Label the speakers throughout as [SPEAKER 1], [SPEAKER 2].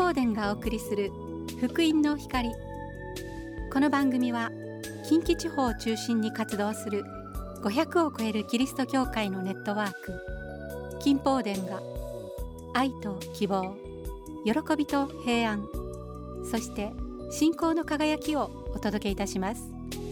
[SPEAKER 1] 報殿がお送りする福音の光。この番組は近畿地方を中心に活動する500を超えるキリスト教会のネットワーク金報殿が愛と希望、喜びと平安、そして信仰の輝きをお届けいたします。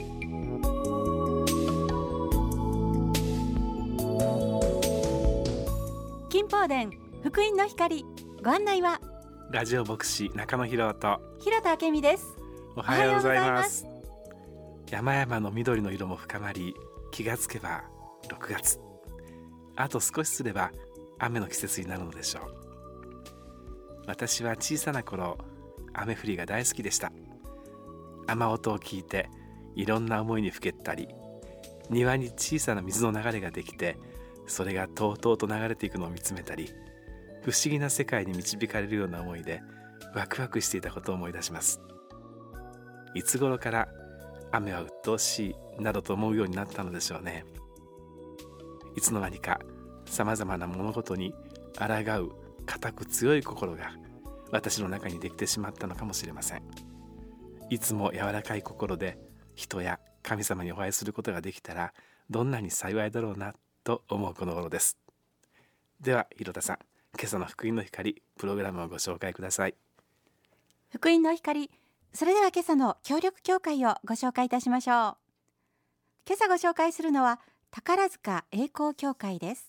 [SPEAKER 1] 金報殿福音の光、ご案内は
[SPEAKER 2] ラジオ牧師中野博と
[SPEAKER 1] 広田明美です。
[SPEAKER 2] おはようございます。山々の緑の色も深まり、気がつけば6月、あと少しすれば雨の季節になるのでしょう。私は小さな頃、雨降りが大好きでした。雨音を聞いていろんな思いにふけったり、庭に小さな水の流れができて、それがとうとうと流れていくのを見つめたり、不思議な世界に導かれるような思いでワクワクしていたことを思い出します。いつ頃から雨は鬱陶しいなどと思うようになったのでしょうね。いつの間にかさまざまな物事に抗う固く強い心が私の中にできてしまったのかもしれません。いつも柔らかい心で人や神様にお会いすることができたら、どんなに幸いだろうなと思うこの頃です。では広田さん、今朝の福音の光プログラムをご紹介ください。
[SPEAKER 1] 福音の光、それでは今朝の協力教会をご紹介いたしましょう。今朝ご紹介するのは宝塚栄光教会です。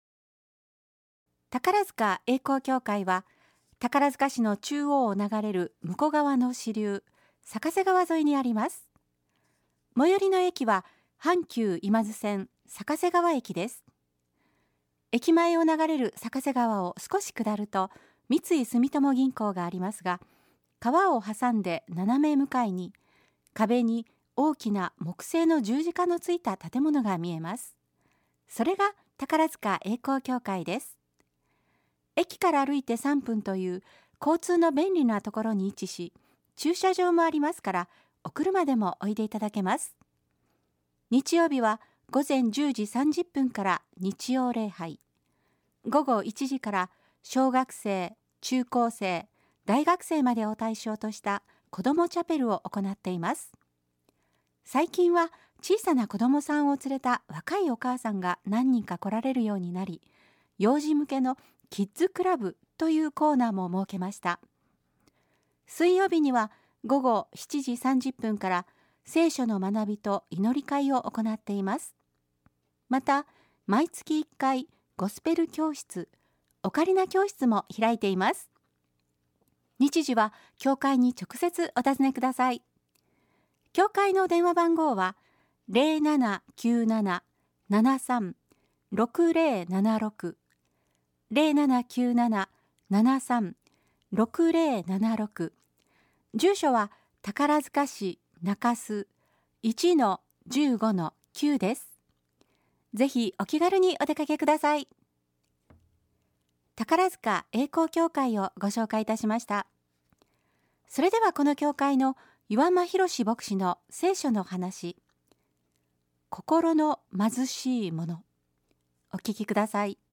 [SPEAKER 1] 宝塚栄光教会は宝塚市の中央を流れる向こう側の支流坂瀬川沿いにあります。最寄りの駅は阪急今津線坂瀬川駅です。駅前を流れる坂瀬川を少し下ると三井住友銀行がありますが、川を挟んで斜め向かいに壁に大きな木製の十字架のついた建物が見えます。それが宝塚栄光教会です。駅から歩いて3分という交通の便利なところに位置し、駐車場もありますからお車でもおいでいただけます。日曜日は午前10時30分から日曜礼拝、午後1時から小学生、中高生、大学生までを対象とした子どもチャペルを行っています。最近は小さな子どもさんを連れた若いお母さんが何人か来られるようになり、幼児向けのキッズクラブというコーナーも設けました。水曜日には午後7時30分から聖書の学びと祈り会を行っています。また、毎月1回ゴスペル教室、オカリナ教室も開いています。日時は教会に直接お尋ねください。教会の電話番号は 0797-73-6076 0797-73-6076、住所は宝塚市中洲 1-15-9 です。ぜひお気軽にお出かけください。宝塚栄光教会をご紹介いたしました。それではこの教会の岩間博牧師の聖書の話、心の貧しいもの、お聞きください。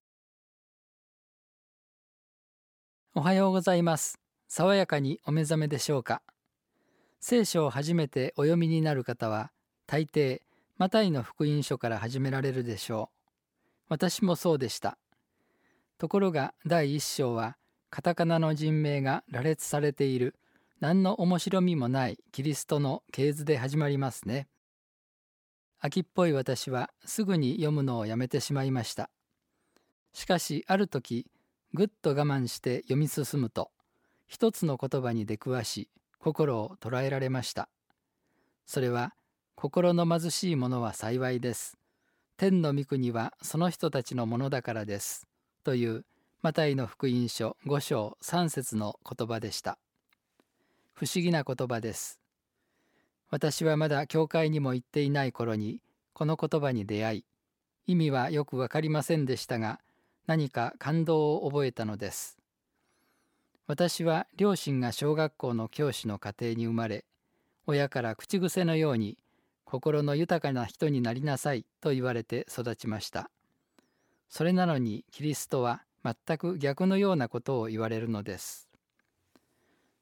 [SPEAKER 3] おはようございます。爽やかにお目覚めでしょうか。聖書を初めてお読みになる方は、大抵マタイの福音書から始められるでしょう。私もそうでした。ところが第一章はカタカナの人名が羅列されている何の面白みもないキリストの系図で始まりますね。秋っぽい私はすぐに読むのをやめてしまいました。しかしある時ぐっと我慢して読み進むと、一つの言葉に出くわし心を捉えられました。それは、心の貧しい者は幸いです。天の御国はその人たちのものだからです。というマタイの福音書5章3節の言葉でした。不思議な言葉です。私はまだ教会にも行っていない頃にこの言葉に出会い、意味はよくわかりませんでしたが、何か感動を覚えたのです。私は両親が小学校の教師の家庭に生まれ、親から口癖のように心の豊かな人になりなさいと言われて育ちました。それなのにキリストは全く逆のようなことを言われるのです。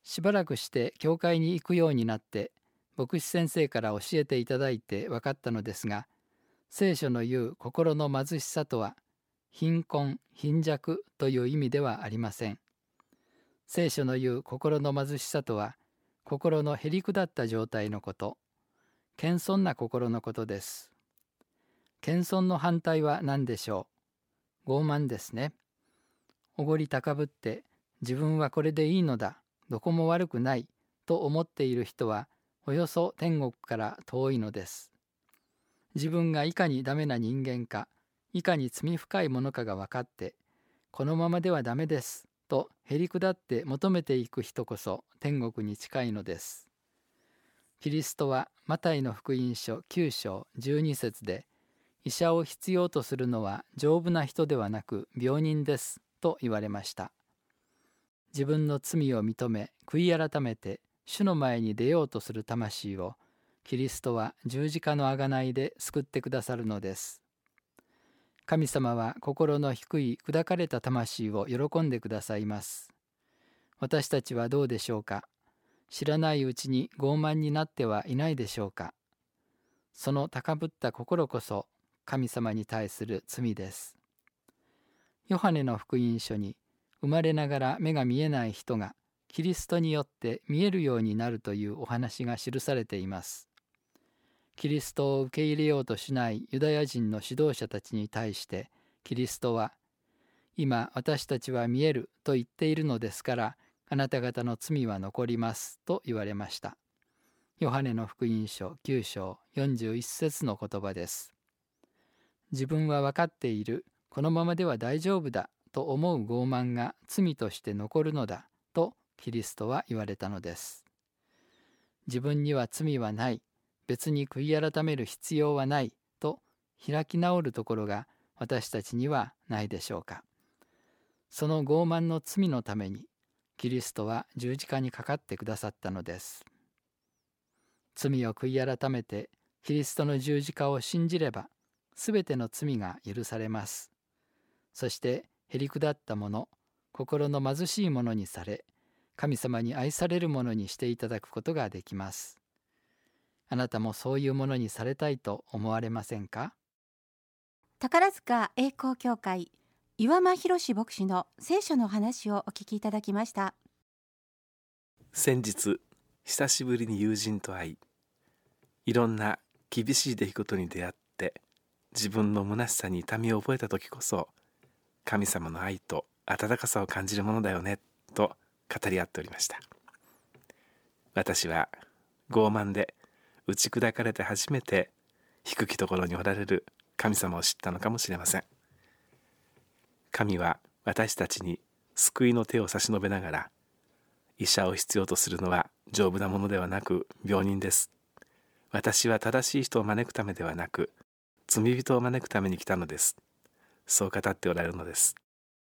[SPEAKER 3] しばらくして教会に行くようになって、牧師先生から教えていただいて分かったのですが、聖書の言う心の貧しさとは、貧困、貧弱という意味ではありません。聖書の言う心の貧しさとは、心のへりくだった状態のこと、謙遜な心のことです。謙遜の反対は何でしょう。傲慢ですね。おごり高ぶって、自分はこれでいいのだ、どこも悪くないと思っている人は、およそ天国から遠いのです。自分がいかにダメな人間か、いかに罪深いものかが分かって、このままではダメですとへりくだって求めていく人こそ天国に近いのです。キリストはマタイの福音書9章12節で、医者を必要とするのは丈夫な人ではなく病人ですと言われました。自分の罪を認め、悔い改めて主の前に出ようとする魂を、キリストは十字架の贖いで救ってくださるのです。神様は心の低い砕かれた魂を喜んでくださいます。私たちはどうでしょうか。知らないうちに傲慢になってはいないでしょうか。その高ぶった心こそ神様に対する罪です。ヨハネの福音書に、生まれながら目が見えない人がキリストによって見えるようになるというお話が記されています。キリストを受け入れようとしないユダヤ人の指導者たちに対して、キリストは、今私たちは見えると言っているのですから、あなた方の罪は残りますと言われました。ヨハネの福音書9章41節の言葉です。自分は分かっている、このままでは大丈夫だと思う傲慢が罪として残るのだとキリストは言われたのです。自分には罪はない、別に悔い改める必要はないと開き直るところが私たちにはないでしょうか。その傲慢の罪のためにキリストは十字架にかかってくださったのです。罪を悔い改めてキリストの十字架を信じれば、すべての罪が許されます。そしてへりくだったもの、心の貧しいものにされ、神様に愛されるものにしていただくことができます。あなたもそういうものにされたいと思われませんか？
[SPEAKER 1] 宝塚栄光教会岩間博牧師の聖書の話をお聞きいただきました。
[SPEAKER 2] 先日、久しぶりに友人と会い、いろんな厳しい出来事に出会って、自分の虚しさに痛みを覚えた時こそ、神様の愛と温かさを感じるものだよねと語り合っておりました。私は傲慢で打ち砕かれて初めて低きところにおられる神様を知ったのかもしれません。神は私たちに救いの手を差し伸べながら、医者を必要とするのは丈夫なものではなく病人です。私は正しい人を招くためではなく、罪人を招くために来たのです。そう語っておられるのです。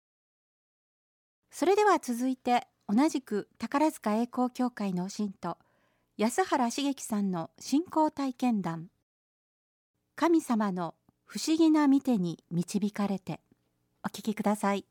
[SPEAKER 1] それでは続いて、同じく宝塚栄光教会の信徒安原茂樹さんの信仰体験談、神様の不思議な見てに導かれて、お聞きください。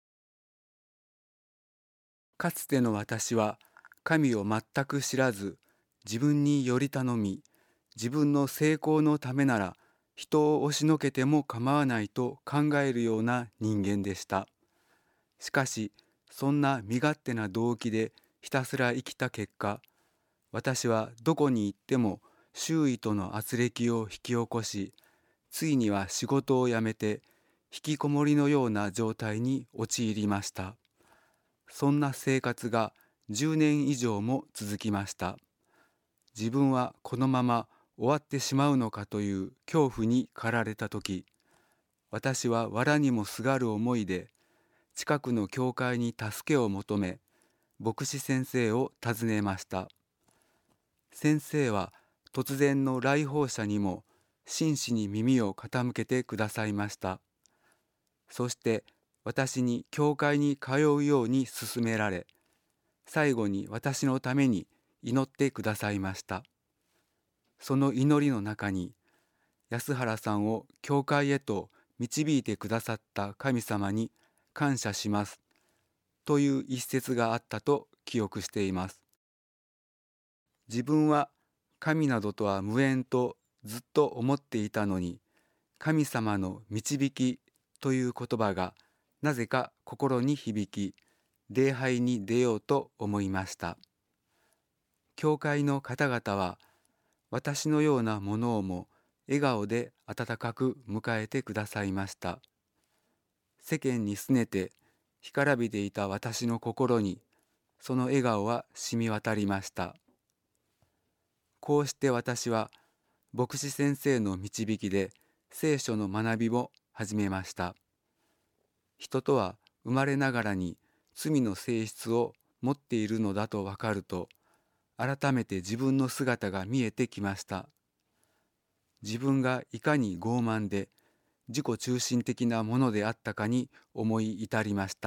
[SPEAKER 4] かつての私は神を全く知らず、自分により頼み、自分の成功のためなら人を押しのけても構わないと考えるような人間でした。しかし、そんな身勝手な動機でひたすら生きた結果、私はどこに行っても周囲との軋轢を引き起こし、ついには仕事を辞めて引きこもりのような状態に陥りました。そんな生活が10年以上も続きました。自分はこのまま終わってしまうのかという恐怖に駆られたとき、私は藁にもすがる思いで近くの教会に助けを求め、牧師先生を訪ねました。先生は突然の来訪者にも真摯に耳を傾けてくださいました。そして私に教会に通うように勧められ、最後に私のために祈ってくださいました。その祈りの中に、安原さんを教会へと導いてくださった神様に感謝しますという一節があったと記憶しています。自分は神などとは無縁とずっと思っていたのに、神様の導きという言葉がなぜか心に響き、礼拝に出ようと思いました。教会の方々は私のようなものをも笑顔で温かく迎えてくださいました。世間に拗ねて干からびていた私の心にその笑顔は染み渡りました。こうして私は牧師先生の導きで聖書の学びを始めました。人とは生まれながらに罪の性質を持っているのだと分かると、改めて自分の姿が見えてきました。自分がいかに傲慢で自己中心的なものであったかに思い至りました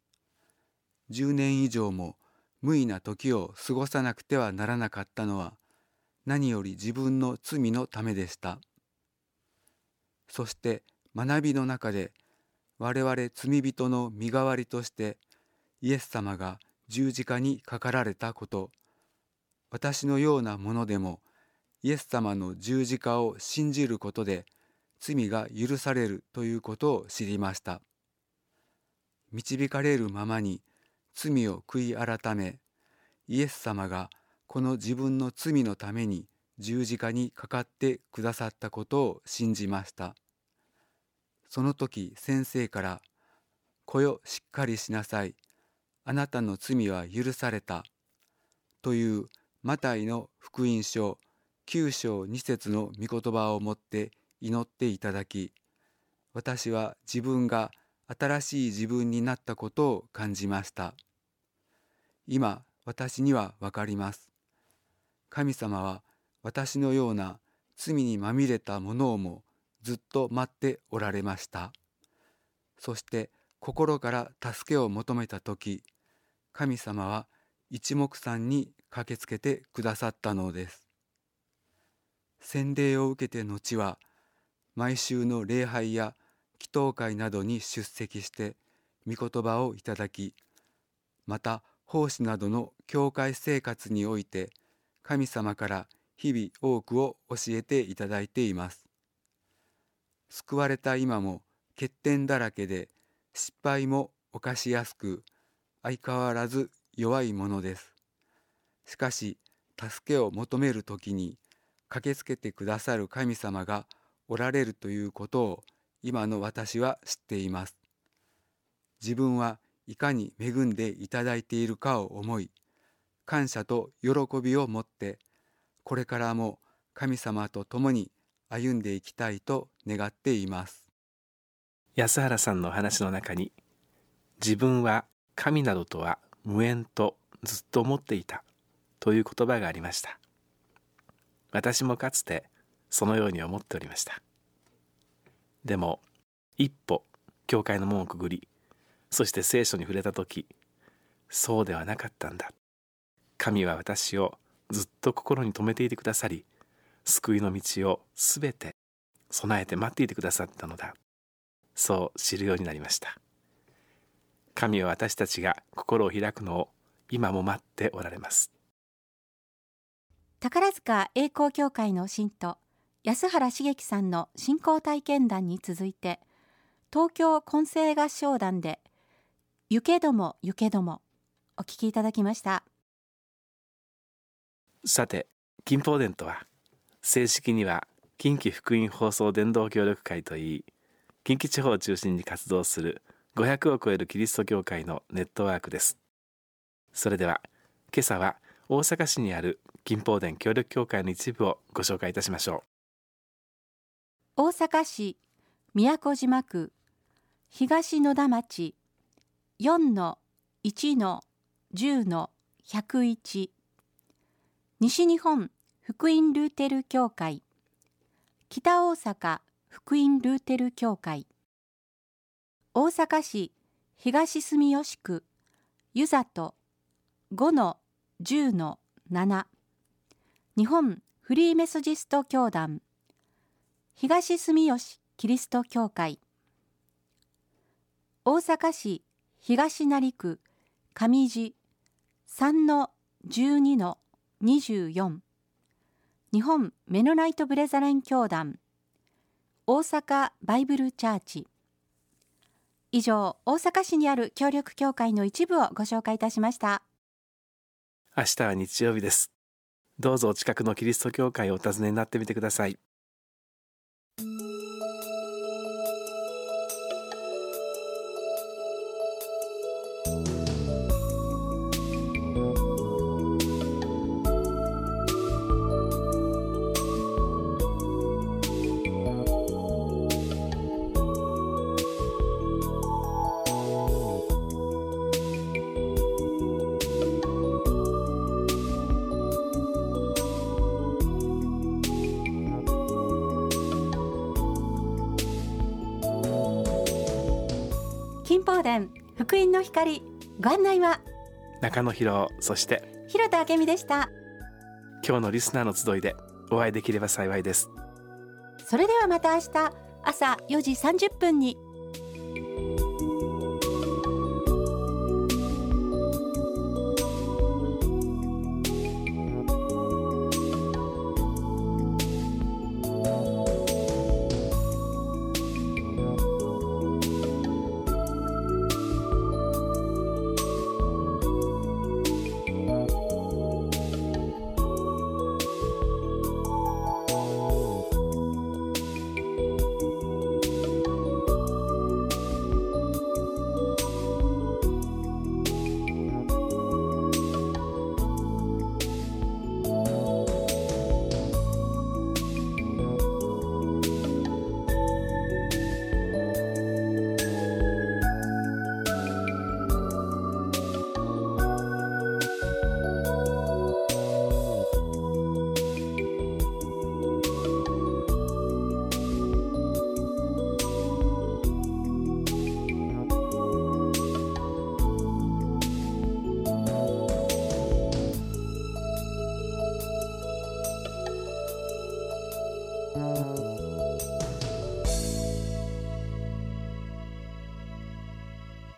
[SPEAKER 4] 。10年以上も無為な時を過ごさなくてはならなかったのは、何より自分の罪のためでした。そして学びの中で、我々罪人の身代わりとしてイエス様が十字架にかかられたこと、私のようなものでもイエス様の十字架を信じることで罪が許されるということを知りました。導かれるままに罪を悔い改め、イエス様がこの自分の罪のために十字架にかかってくださったことを信じました。その時先生から「子よ、しっかりしなさい。あなたの罪は許された」というマタイの福音書9章2節の御言葉をもって祈っていただき、私は自分が新しい自分になったことを感じました。今私にはわかります。神様は私のような罪にまみれたものをもずっと待っておられました。そして心から助けを求めたとき、神様は一目散に駆けつけてくださったのです。洗礼を受けて後は、毎週の礼拝や祈祷会などに出席して御言葉をいただき、また奉仕などの教会生活において神様から日々多くを教えていただいています。救われた今も欠点だらけで失敗も犯しやすく、相変わらず弱いものです。しかし助けを求めるときに駆けつけてくださる神様がおられるということを今の私は知っています。自分はいかに恵んでいただいているかを思い、感謝と喜びを持ってこれからも神様と共に歩んでいきたいと願っています。
[SPEAKER 2] 安原さんのお話の中に、自分は神などとは無縁とずっと思っていたという言葉がありました。私もかつてそのように思っておりました。でも一歩教会の門をくぐり、そして聖書に触れたとき、そうではなかったんだ。神は私をずっと心に留めていてくださり、救いの道をすべて備えて待っていてくださったのだ。そう知るようになりました。神は私たちが心を開くのを今も待っておられます。
[SPEAKER 1] 宝塚栄光教会の信徒安原茂樹さんの信仰体験談に続いて、東京混声合唱団で行けども行けどもお聞きいただきました。
[SPEAKER 2] さて、近邦伝とは正式には近畿福音放送伝道協力会といい、近畿地方を中心に活動する500を超えるキリスト教会のネットワークです。それでは今朝は大阪市にある近邦伝協力協会の一部をご紹介いたしましょ
[SPEAKER 1] う。大阪市都島区東野田町 4-1-10-101 西日本福音ルーテル教会、北大阪福音ルーテル教会、大阪市東住吉区湯里 5-10-7 日本フリーメソジスト教団、東住吉キリスト教会、大阪市東成区上地 3-12-24 日本メノナイトブレザレン教団大阪バイブルチャーチ。以上、大阪市にある協力教会の一部をご紹介いたしました。
[SPEAKER 2] 明日は日曜日です。どうぞお近くのキリスト教会をお訪ねになってみてください。
[SPEAKER 1] 金宝殿福音の光、ご案内は
[SPEAKER 2] 中野博、そして
[SPEAKER 1] 広田明美でした。
[SPEAKER 2] 今日のリスナーの集いでお会いできれば幸いです。
[SPEAKER 1] それではまた明日朝4時30分に。